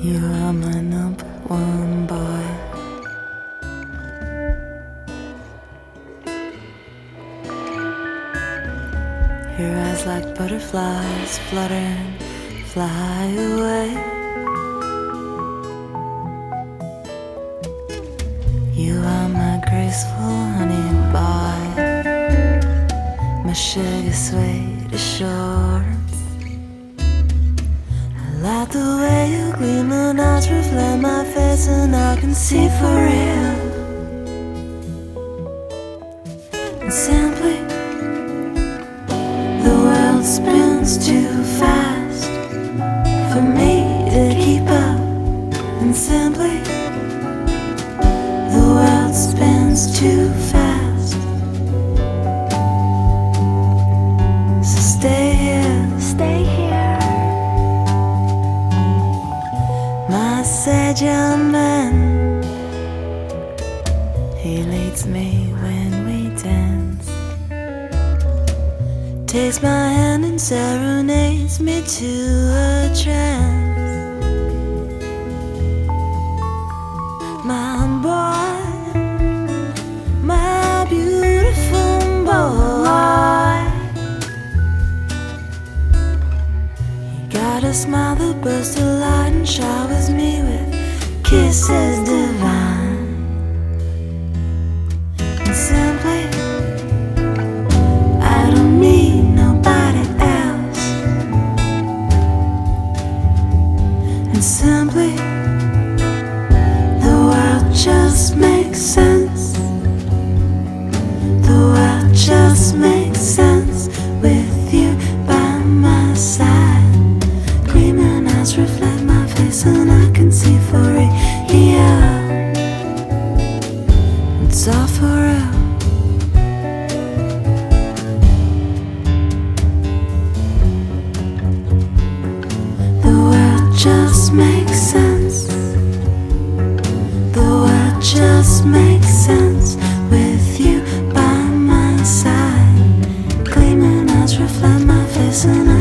You are my number one boy. Your eyes like butterflies fluttering, fly away. You are my graceful honey pie, my sugar sweet assurance. I like the way you gleam and eyes reflect my face, and I can see for real. And simply, the world spins too fast for me to keep up. And simply, the world spins too fast. So stay here, stay here. My sad young man, he leads me when we dance, takes my hand and serenades me to a trance. My boy, my beautiful boy, he got a smile that bursts of light and showers me with kisses divine. And simply, I don't need nobody else. And simply, the world just makes sense. The world just makes sense with you by my side. Gleaming eyes reflect my face, and I can see for it. Yeah, it's all for real. The world just makes sense. The world just makes sense with you by my side. Gleaming eyes reflect my face, and